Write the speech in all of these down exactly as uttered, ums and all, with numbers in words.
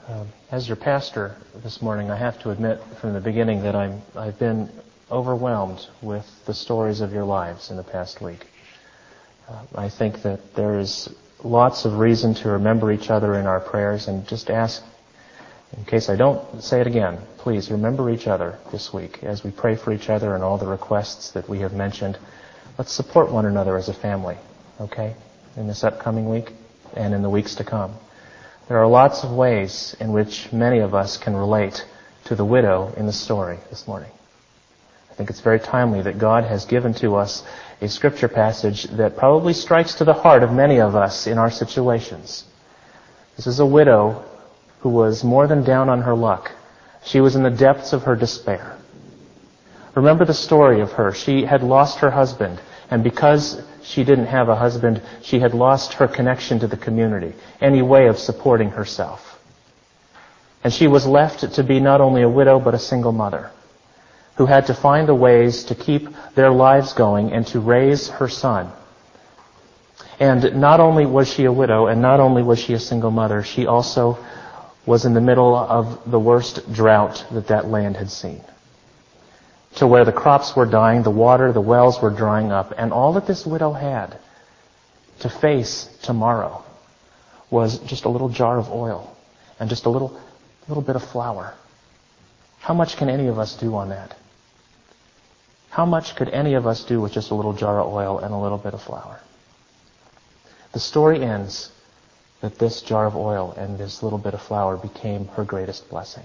Um, as your pastor this morning, I have to admit from the beginning that I'm, I've been overwhelmed with the stories of your lives in the past week. Uh, I think that there is lots of reason to remember each other in our prayers, and just ask, in case I don't say it again, please remember each other this week as we pray for each other and all the requests that we have mentioned. Let's support one another as a family, okay, in this upcoming week and in the weeks to come. There are lots of ways in which many of us can relate to the widow in the story this morning. I think it's very timely that God has given to us a scripture passage that probably strikes to the heart of many of us in our situations. This is a widow who was more than down on her luck. She was in the depths of her despair. Remember the story of her. She had lost her husband, and because she didn't have a husband, she had lost her connection to the community, any way of supporting herself. And she was left to be not only a widow, but a single mother, who had to find the ways to keep their lives going and to raise her son. And not only was she a widow, and not only was she a single mother, she also was in the middle of the worst drought that that land had seen, to where the crops were dying, the water, the wells were drying up, and all that this widow had to face tomorrow was just a little jar of oil and just a little, little bit of flour. How much can any of us do on that? How much could any of us do with just a little jar of oil and a little bit of flour? The story ends that this jar of oil and this little bit of flour became her greatest blessing.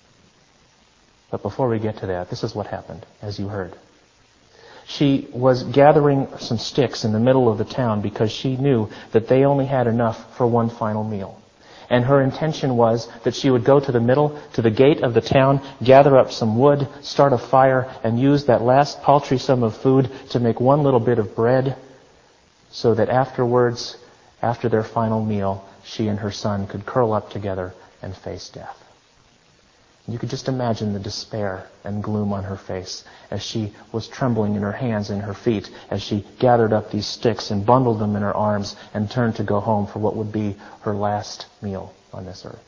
But before we get to that, this is what happened, as you heard. She was gathering some sticks in the middle of the town because she knew that they only had enough for one final meal. And her intention was that she would go to the middle, to the gate of the town, gather up some wood, start a fire, and use that last paltry sum of food to make one little bit of bread, so that afterwards, after their final meal, she and her son could curl up together and face death. You could just imagine the despair and gloom on her face as she was trembling in her hands and her feet, as she gathered up these sticks and bundled them in her arms and turned to go home for what would be her last meal on this earth.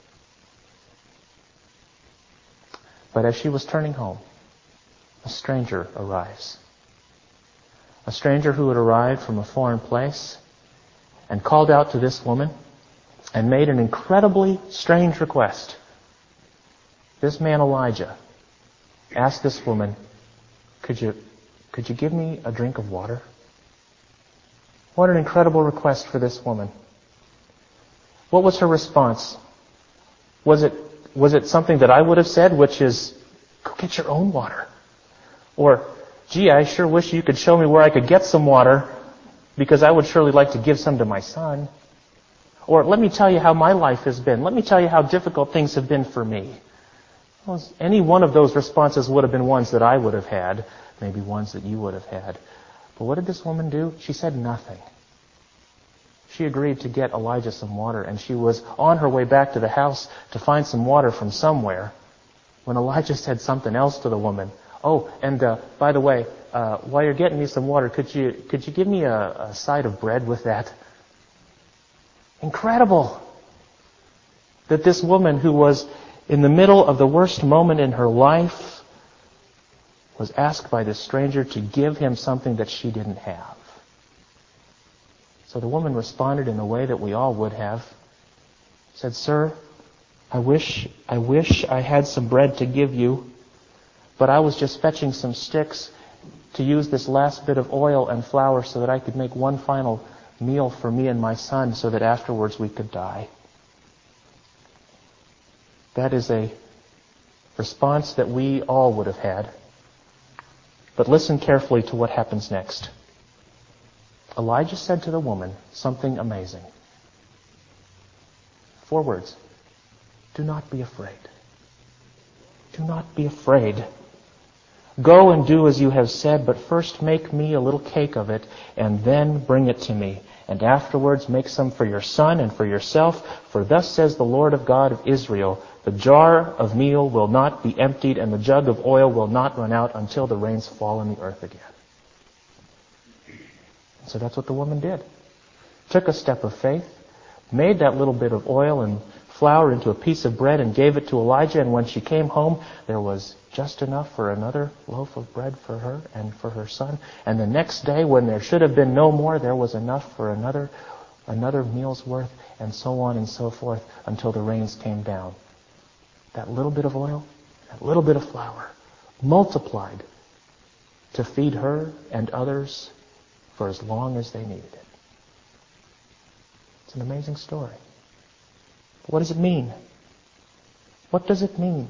But as she was turning home, a stranger arrives. A stranger who had arrived from a foreign place and called out to this woman and made an incredibly strange request. This man, Elijah, asked this woman, could you, could you give me a drink of water? What an incredible request for this woman. What was her response? Was it, was it something that I would have said, which is, go get your own water? Or, gee, I sure wish you could show me where I could get some water, because I would surely like to give some to my son. Or, let me tell you how my life has been. Let me tell you how difficult things have been for me. Well, any one of those responses would have been ones that I would have had, maybe ones that you would have had. But what did this woman do? She said nothing. She agreed to get Elijah some water, and she was on her way back to the house to find some water from somewhere when Elijah said something else to the woman. Oh, and uh, by the way, uh, while you're getting me some water, could you could you give me a, a side of bread with that? Incredible that this woman, who was in the middle of the worst moment in her life, was asked by this stranger to give him something that she didn't have. So the woman responded in a way that we all would have. Said, "Sir, I wish, I wish I had some bread to give you, but I was just fetching some sticks to use this last bit of oil and flour so that I could make one final meal for me and my son so that afterwards we could die." That is a response that we all would have had. But listen carefully to what happens next. Elijah said to the woman something amazing. Four words. Do not be afraid. Do not be afraid. Go and do as you have said, but first make me a little cake of it, and then bring it to me. And afterwards make some for your son and for yourself, for thus says the Lord of God of Israel, the jar of meal will not be emptied, and the jug of oil will not run out until the rains fall on the earth again. And so that's what the woman did. Took a step of faith, made that little bit of oil and flour into a piece of bread and gave it to Elijah, and when she came home, there was just enough for another loaf of bread for her and for her son. And the next day, when there should have been no more, there was enough for another another meal's worth, and so on and so forth, until the rains came down. That little bit of oil, that little bit of flour, multiplied to feed her and others for as long as they needed it. It's an amazing story. What does it mean? What does it mean?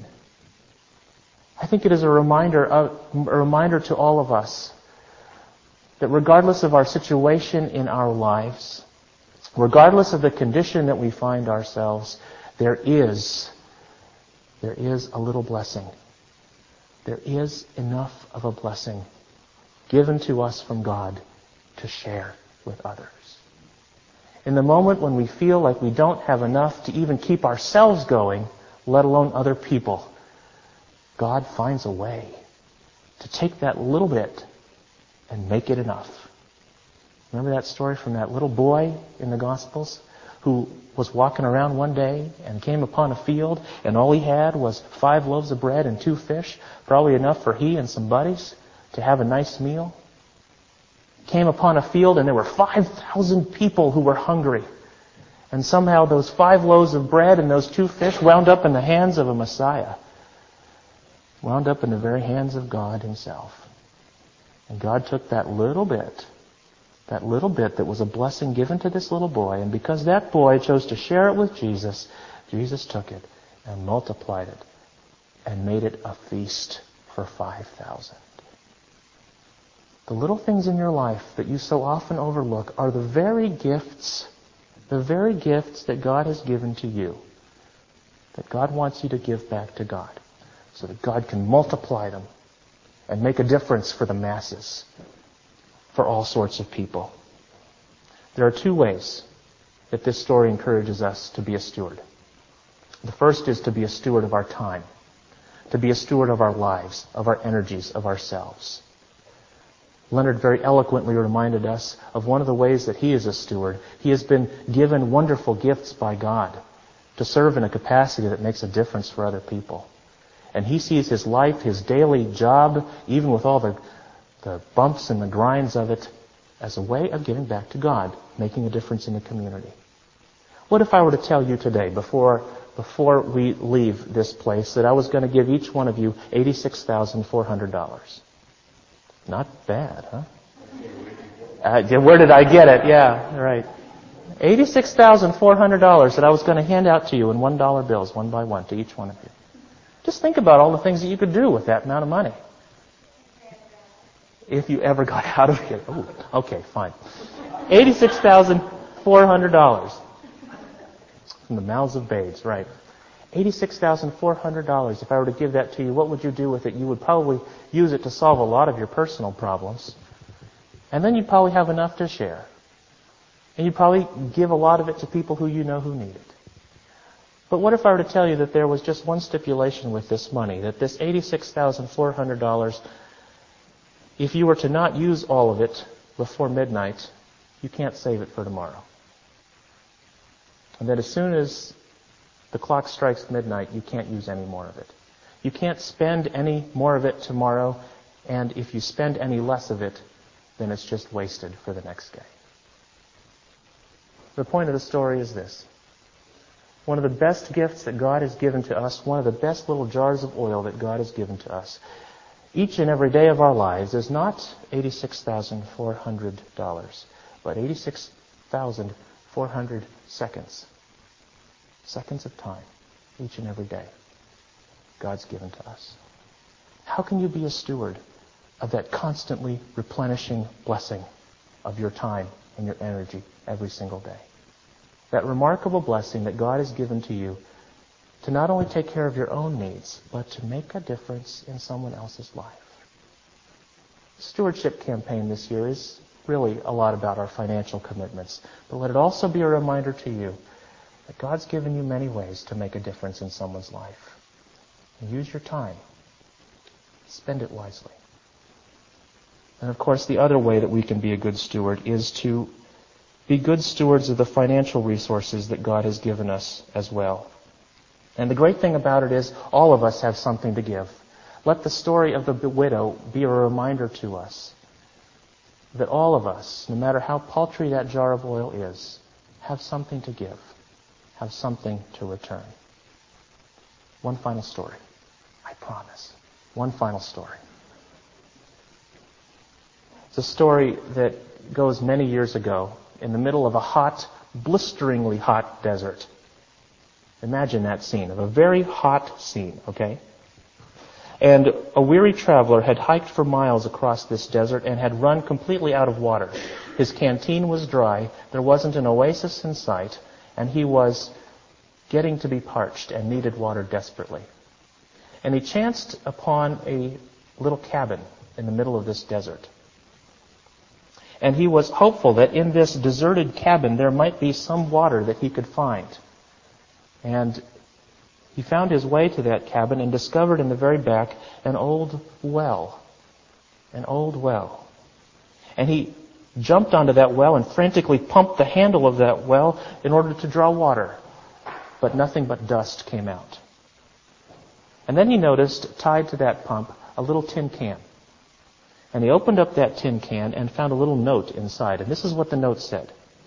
I think it is a reminder, of, a reminder to all of us that regardless of our situation in our lives, regardless of the condition that we find ourselves, there is, there is a little blessing. There is enough of a blessing given to us from God to share with others. In the moment when we feel like we don't have enough to even keep ourselves going, let alone other people, God finds a way to take that little bit and make it enough. Remember that story from that little boy in the Gospels who was walking around one day and came upon a field, and all he had was five loaves of bread and two fish, probably enough for he and some buddies to have a nice meal? Came upon a field and there were five thousand people who were hungry. And somehow those five loaves of bread and those two fish wound up in the hands of a Messiah. Wound up in the very hands of God Himself. And God took that little bit, that little bit that was a blessing given to this little boy, and because that boy chose to share it with Jesus, Jesus took it and multiplied it and made it a feast for five thousand. The little things in your life that you so often overlook are the very gifts, the very gifts that God has given to you, that God wants you to give back to God, so that God can multiply them and make a difference for the masses, for all sorts of people. There are two ways that this story encourages us to be a steward. The first is to be a steward of our time, to be a steward of our lives, of our energies, of ourselves. Leonard very eloquently reminded us of one of the ways that he is a steward. He has been given wonderful gifts by God to serve in a capacity that makes a difference for other people. And he sees his life, his daily job, even with all the, the bumps and the grinds of it, as a way of giving back to God, making a difference in the community. What if I were to tell you today, before, before we leave this place, that I was going to give each one of you eighty-six thousand four hundred dollars? Not bad, huh? Uh, where did I get it? Yeah, right. eighty-six thousand four hundred dollars that I was going to hand out to you in one dollar bills, one by one, to each one of you. Just think about all the things that you could do with that amount of money. If you ever got out of it. Ooh, okay, fine. eighty-six thousand four hundred dollars. From the mouths of babes, right. eighty-six thousand four hundred dollars. If I were to give that to you, what would you do with it? You would probably use it to solve a lot of your personal problems. And then you'd probably have enough to share. And you'd probably give a lot of it to people who you know who need it. But what if I were to tell you that there was just one stipulation with this money, that this eighty-six thousand four hundred dollars, if you were to not use all of it before midnight, you can't save it for tomorrow. And that as soon as the clock strikes midnight, you can't use any more of it. You can't spend any more of it tomorrow, and if you spend any less of it, then it's just wasted for the next day. The point of the story is this. One of the best gifts that God has given to us, one of the best little jars of oil that God has given to us, each and every day of our lives is not eighty-six thousand four hundred dollars, but eighty-six thousand four hundred seconds. Seconds of time, each and every day, God's given to us. How can you be a steward of that constantly replenishing blessing of your time and your energy every single day? That remarkable blessing that God has given to you to not only take care of your own needs, but to make a difference in someone else's life. The stewardship campaign this year is really a lot about our financial commitments, but let it also be a reminder to you that God's given you many ways to make a difference in someone's life. And use your time. Spend it wisely. And of course, the other way that we can be a good steward is to be good stewards of the financial resources that God has given us as well. And the great thing about it is all of us have something to give. Let the story of the widow be a reminder to us that all of us, no matter how paltry that jar of oil is, have something to give, have something to return. One final story. I promise. One final story. It's a story that goes many years ago in the middle of a hot, blisteringly hot desert. Imagine that scene, of a very hot scene, okay? And a weary traveler had hiked for miles across this desert and had run completely out of water. His canteen was dry, there wasn't an oasis in sight, and he was getting to be parched and needed water desperately. And he chanced upon a little cabin in the middle of this desert. And he was hopeful that in this deserted cabin there might be some water that he could find. And he found his way to that cabin and discovered in the very back an old well. An old well. And he jumped onto that well and frantically pumped the handle of that well in order to draw water. But nothing but dust came out. And then he noticed, tied to that pump, a little tin can. And he opened up that tin can and found a little note inside. And this is what the note said.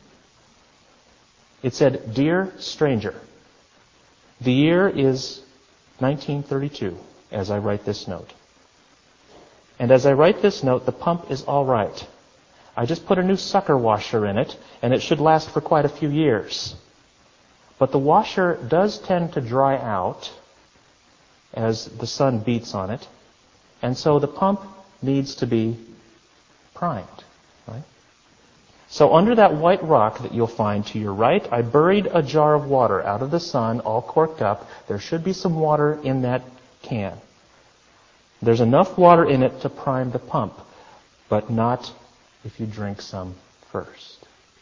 It said, "Dear stranger, the year is nineteen thirty-two as I write this note. And as I write this note, the pump is all right. I just put a new sucker washer in it, and it should last for quite a few years. But the washer does tend to dry out as the sun beats on it, and so the pump needs to be primed." Right? So under that white rock that you'll find to your right, I buried a jar of water out of the sun, all corked up. There should be some water in that can. There's enough water in it to prime the pump, but not if you drink some first.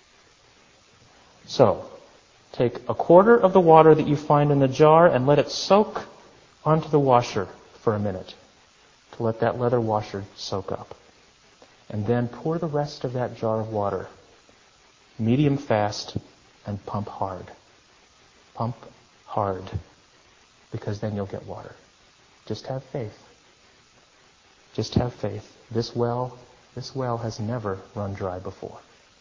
So, take a quarter of the water that you find in the jar and let it soak onto the washer for a minute, to let that leather washer soak up. And then pour the rest of that jar of water, medium fast, and pump hard. Pump hard, because then you'll get water. Just have faith. Just have faith. This well, this well has never run dry before.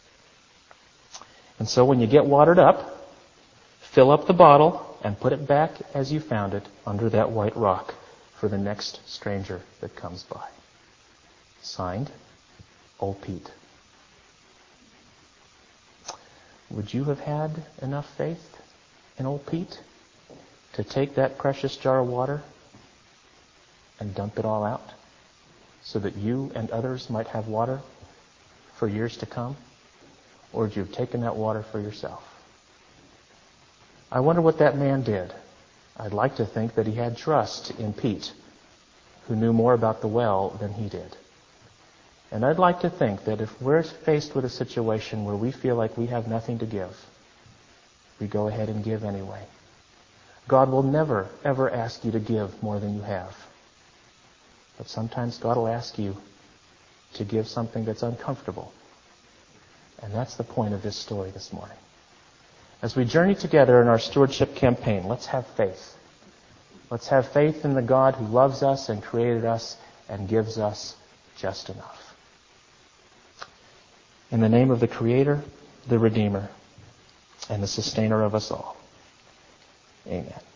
And so when you get watered up, fill up the bottle and put it back as you found it under that white rock for the next stranger that comes by. Signed, Old Pete. Would you have had enough faith in Old Pete to take that precious jar of water and dump it all out so that you and others might have water for years to come? Or would you have taken that water for yourself? I wonder what that man did. I'd like to think that he had trust in Pete, who knew more about the well than he did. And I'd like to think that if we're faced with a situation where we feel like we have nothing to give, we go ahead and give anyway. God will never, ever ask you to give more than you have. But sometimes God will ask you to give something that's uncomfortable. And that's the point of this story this morning. As we journey together in our stewardship campaign, let's have faith. Let's have faith in the God who loves us and created us and gives us just enough. In the name of the Creator, the Redeemer, and the Sustainer of us all. Amen.